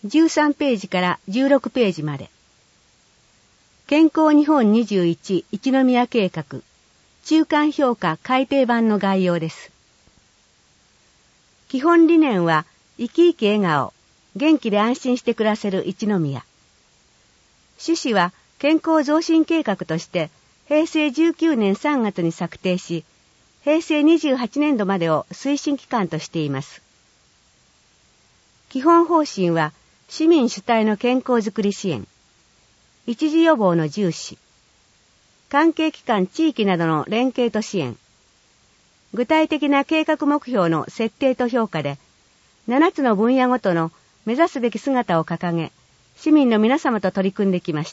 13ページから16ページまで。健康日本21一宮計画中間評価改訂版の概要です。基本理念は生き生き笑顔、元気で安心して暮らせる一宮。趣旨は健康増進計画として平成19年3月に策定し、平成28年度までを推進期間としています。基本方針は市民主体の健康づくり支援、一時予防の重視、関係機関地域などの連携と支援、具体的な計画目標の設定と評価で、7つの分野ごとの目指すべき姿を掲げ、市民の皆様と取り組んできました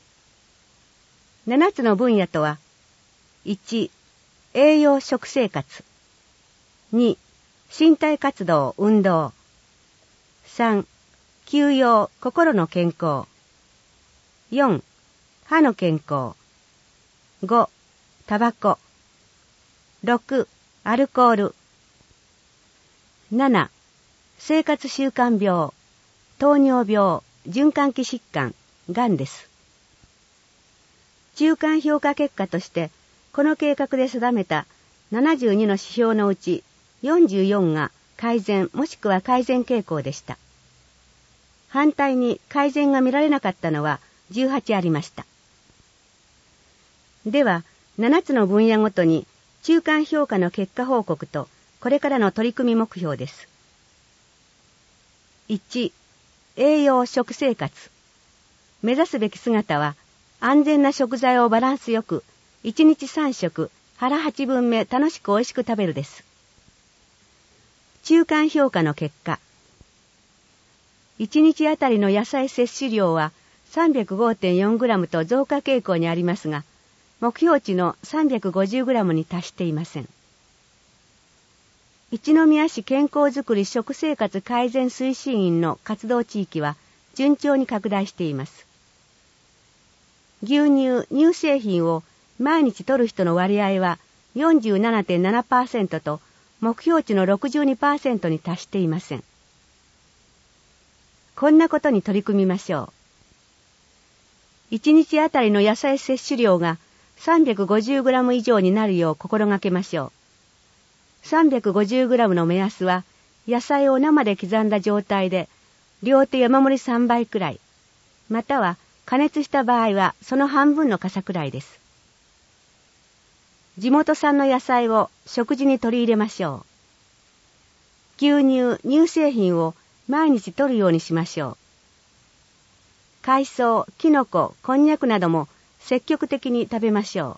。7つの分野とは、1、栄養食生活。2、身体活動運動。3、休養心の健康。4、歯の健康。5、タバコ。6、アルコール。7、生活習慣病、糖尿病、循環器疾患、がんです。中間評価結果として、この計画で定めた72の指標のうち44が改善もしくは改善傾向でした。反対に改善が見られなかったのは18ありました。では、7つの分野ごとに中間評価の結果報告とこれからの取り組み目標です。1、栄養食生活。目指すべき姿は安全な食材をバランスよく1日3食腹8分目楽しく美味しく食べるです。中間評価の結果、1日あたりの野菜摂取量は 305.4g と増加傾向にありますが、目標値の 350g に達していません。一宮市健康づくり食生活改善推進員の活動地域は順調に拡大しています。牛乳・乳製品を毎日摂る人の割合は 47.7% と目標値の 62% に達していません。こんなことに取り組みましょう。1日あたりの野菜摂取量が 350g 以上になるよう心がけましょう。350g の目安は野菜を生で刻んだ状態で両手山盛り3倍くらい、または加熱した場合はその半分の傘くらいです。地元産の野菜を食事に取り入れましょう。牛乳・乳製品を毎日摂るようにしましょう。海藻、キノコ、こんにゃくなども積極的に食べましょ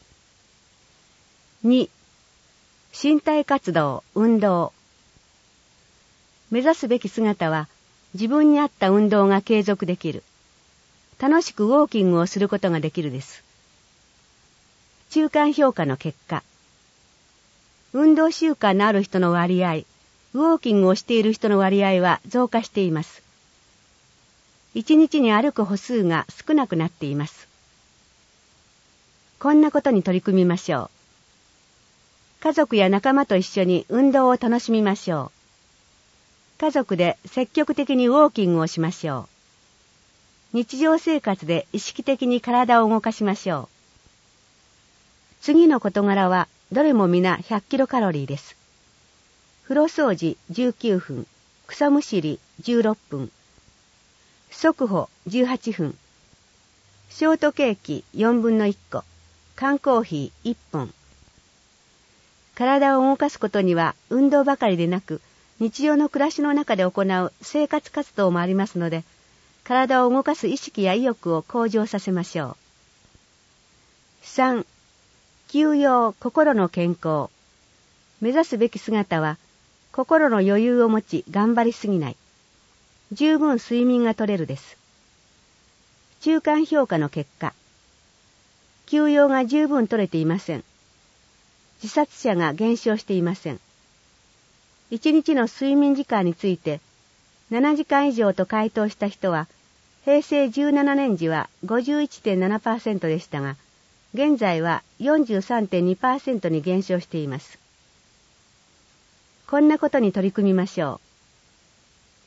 う。2、身体活動、運動。目指すべき姿は自分に合った運動が継続できる。楽しくウォーキングをすることができるです。中間評価の結果、運動習慣のある人の割合、ウォーキングをしている人の割合は増加しています。1日に歩く歩数が少なくなっています。こんなことに取り組みましょう。家族や仲間と一緒に運動を楽しみましょう。家族で積極的にウォーキングをしましょう。日常生活で意識的に体を動かしましょう。次の事柄はどれも皆100キロカロリーです。風呂掃除19分、草むしり16分、速歩18分、ショートケーキ4分の1個、缶コーヒー1本。体を動かすことには運動ばかりでなく、日常の暮らしの中で行う生活活動もありますので、体を動かす意識や意欲を向上させましょう。3、休養心の健康。目指すべき姿は、心の余裕を持ち頑張りすぎない。十分睡眠が取れるです。中間評価の結果、休養が十分取れていません。自殺者が減少していません。1日の睡眠時間について、7時間以上と回答した人は、平成17年時は 51.7% でしたが、現在は 43.2% に減少しています。こんなことに取り組みましょう。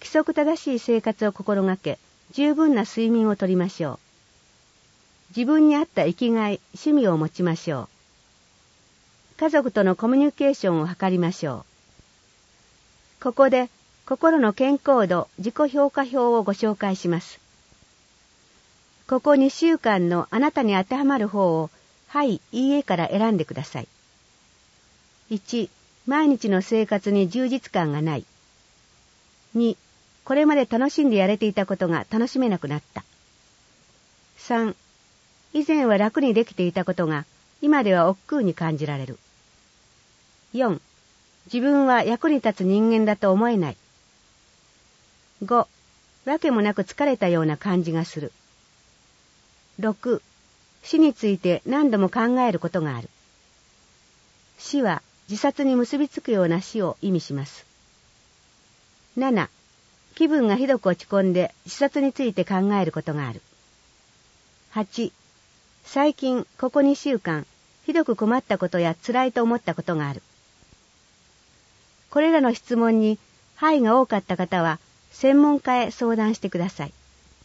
規則正しい生活を心がけ、十分な睡眠をとりましょう。自分に合った生きがい、趣味を持ちましょう。家族とのコミュニケーションを図りましょう。ここで、心の健康度自己評価表をご紹介します。ここ2週間のあなたに当てはまる方を、はい、いいえから選んでください。1、毎日の生活に充実感がない。2、これまで楽しんでやれていたことが楽しめなくなった。3、以前は楽にできていたことが今では億劫に感じられる。4、自分は役に立つ人間だと思えない。5、わけもなく疲れたような感じがする。6、死について何度も考えることがある。死は自殺に結びつくような死を意味します。7、気分がひどく落ち込んで自殺について考えることがある。8、最近ここ2週間、ひどく困ったことや辛いと思ったことがある。これらの質問に、はいが多かった方は、専門家へ相談してください。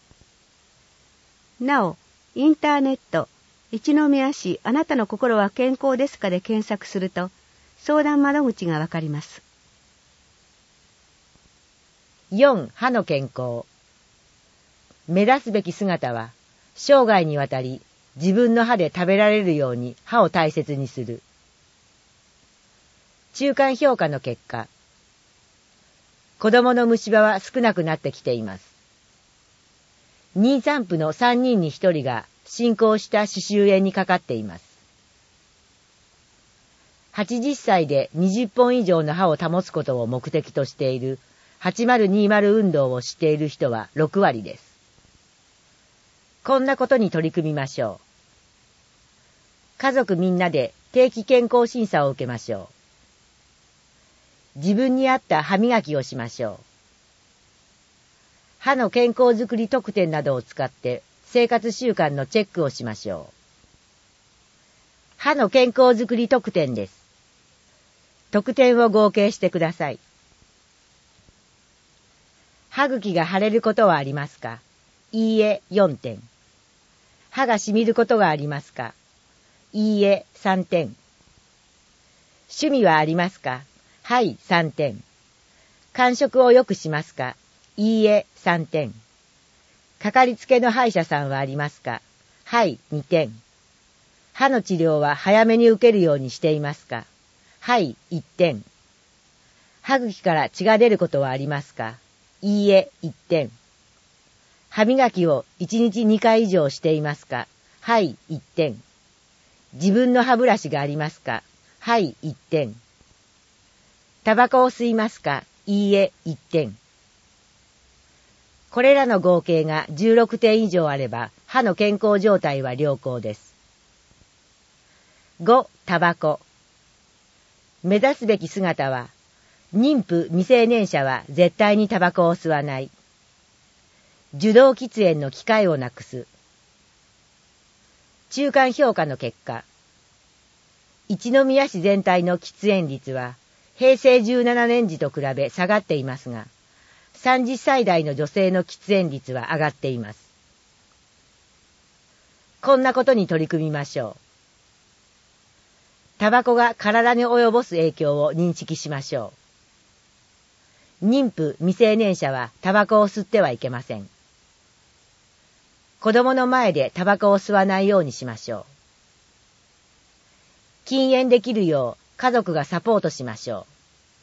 なお、インターネット、一宮市あなたの心は健康ですかで検索すると、相談窓口がわかります。 4、歯の健康。目指すべき姿は、生涯にわたり自分の歯で食べられるように歯を大切にする。中間評価の結果、子供の虫歯は少なくなってきています。妊産婦の3人に1人が進行した歯周炎にかかっています。80歳で20本以上の歯を保つことを目的としている8020運動を知っている人は6割です。こんなことに取り組みましょう。家族みんなで定期健康審査を受けましょう。自分に合った歯磨きをしましょう。歯の健康づくり特典などを使って生活習慣のチェックをしましょう。歯の健康づくり特典です。特典を合計してください。歯茎が腫れることはありますか？いいえ、4点。歯がしみることがありますか？いいえ、3点。趣味はありますか？はい、3点。間食をよくしますか？いいえ、3点。かかりつけの歯医者さんはありますか？はい、2点。歯の治療は早めに受けるようにしていますか？はい、1点。歯茎から血が出ることはありますか？いいえ、1点。歯磨きを1日2回以上していますか？はい、1点。自分の歯ブラシがありますか？はい、1点。タバコを吸いますか？いいえ、1点。これらの合計が16点以上あれば、歯の健康状態は良好です。5、タバコ。目指すべき姿は、妊婦未成年者は絶対にタバコを吸わない。受動喫煙の機会をなくす。中間評価の結果、一宮市全体の喫煙率は平成17年時と比べ下がっていますが、30歳代の女性の喫煙率は上がっています。こんなことに取り組みましょう。タバコが体に及ぼす影響を認識しましょう。妊婦未成年者はタバコを吸ってはいけません。子供の前でタバコを吸わないようにしましょう。禁煙できるよう家族がサポートしましょ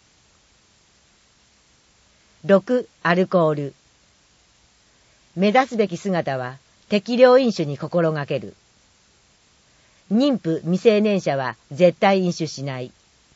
う。6、アルコール。目指すべき姿は適量飲酒に心がける。妊婦未成年者は絶対飲酒しない。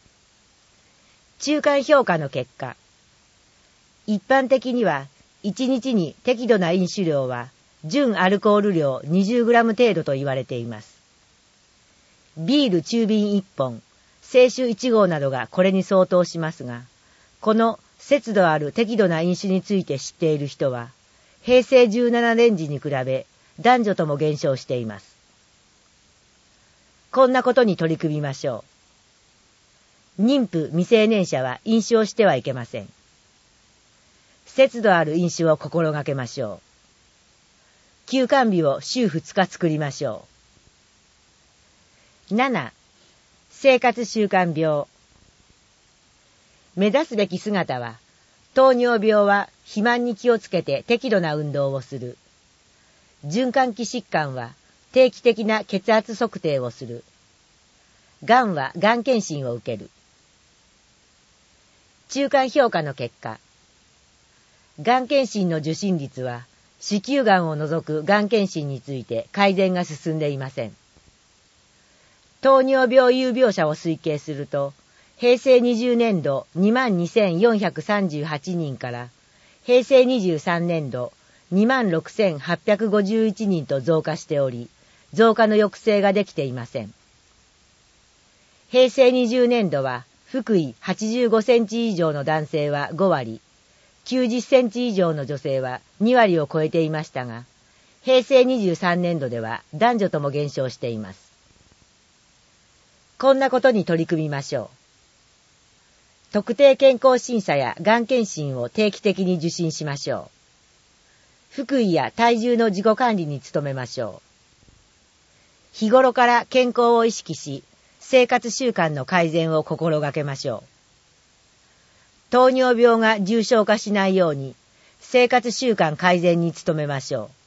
中間評価の結果、一般的には1日に適度な飲酒量は純アルコール量 20g 程度と言われています。ビール中瓶1本、清酒1合などがこれに相当しますが、この節度ある適度な飲酒について知っている人は、平成17年時に比べ男女とも減少しています。こんなことに取り組みましょう。妊婦未成年者は飲酒をしてはいけません。 節度ある飲酒を心がけましょう。休館日を週2日作りましょう。7、生活習慣病。目指すべき姿は、糖尿病は肥満に気をつけて適度な運動をする。循環器疾患は定期的な血圧測定をする。がんはがん検診を受ける。中間評価の結果、がん検診の受診率は子宮がんを除くがん検診について改善が進んでいません。糖尿病有病者を推計すると、平成20年度 22,438 人から平成23年度 26,851 人と増加しており、増加の抑制ができていません。平成20年度は腹囲85センチ以上の男性は5割、90センチ以上の女性は2割を超えていましたが、平成23年度では男女とも減少しています。こんなことに取り組みましょう。特定健康審査やがん検診を定期的に受診しましょう。腹囲や体重の自己管理に努めましょう。日頃から健康を意識し、生活習慣の改善を心がけましょう。糖尿病が重症化しないように、生活習慣改善に努めましょう。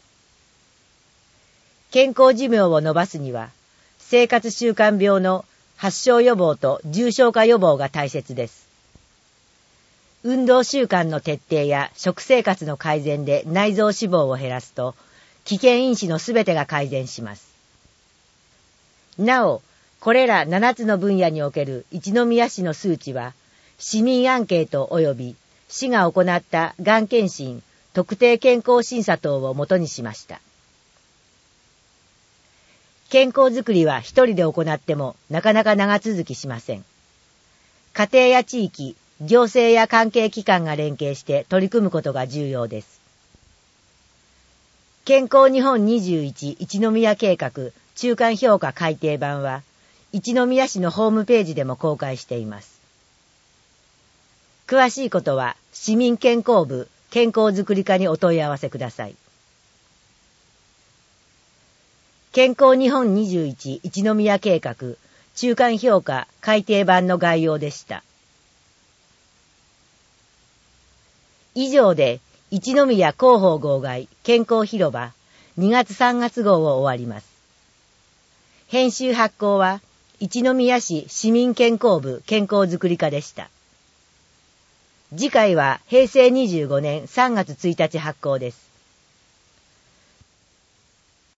健康寿命を延ばすには、生活習慣病の発症予防と重症化予防が大切です。運動習慣の徹底や食生活の改善で内臓脂肪を減らすと、危険因子のすべてが改善します。なお、これら7つの分野における一宮市の数値は、市民アンケート及び市が行ったがん検診、特定健康審査等をもとにしました。健康づくりは一人で行ってもなかなか長続きしません。家庭や地域、行政や関係機関が連携して取り組むことが重要です。健康日本21一宮計画中間評価改訂版は、一宮市のホームページでも公開しています。詳しいことは市民健康部健康づくり課にお問い合わせください。健康日本21一宮計画中間評価改訂版の概要でした。以上で一宮広報号外健康広場2月3月号を終わります。編集発行は一宮市市民健康部健康づくり課でした。次回は平成25年3月1日発行です。